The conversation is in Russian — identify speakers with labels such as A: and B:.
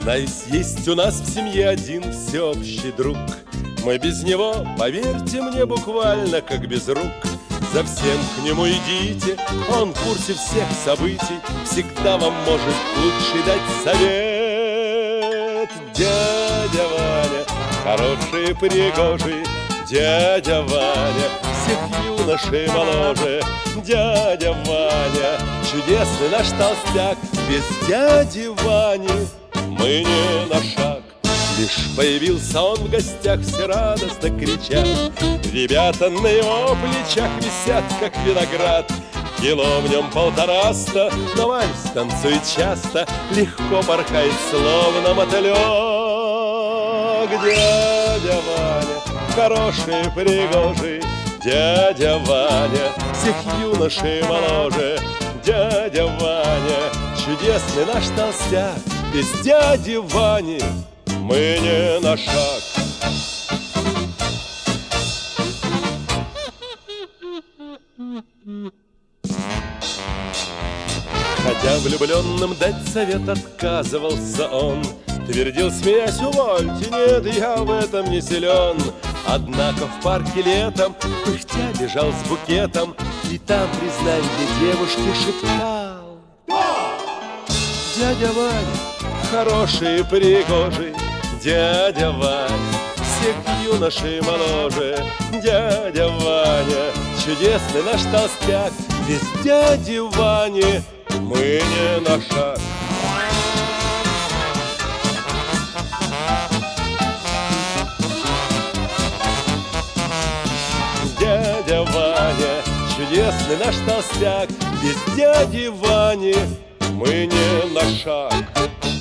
A: Признаюсь, есть у нас в семье один всеобщий друг. Мы без него, поверьте мне, буквально как без рук. За всем к нему идите, он в курсе всех событий, всегда вам может лучший дать совет. Дядя Ваня, хороший, пригожий, дядя Ваня, всех юношей моложе. Дядя Ваня, чудесный наш толстяк, без дяди Вани мы не на шаг. Лишь появился он в гостях, все радостно кричат. Ребята на его плечах висят, как виноград. Кило в нем 1,5, но вальс танцует часто, легко порхает, словно мотылек. Дядя Ваня, хороший, пригожий, дядя Ваня, всех юношей моложе. Дядя Ваня, чудесный наш толстяк, без дяди Вани мы не на шаг. Хотя влюбленным дать совет отказывался он, твердил, смеясь, увольте, нет, я в этом не силен. Однако в парке летом, пыхтя, бежал с букетом, и там, признай мне, девушке шептал: дядя Ваня, хороший и пригожий, дядя Ваня, всех юношей моложе. Дядя Ваня, чудесный наш толстяк, без дяди Вани мы не на шаг. Дядя Ваня, чудесный наш толстяк, без дяди Вани мы не на шаг.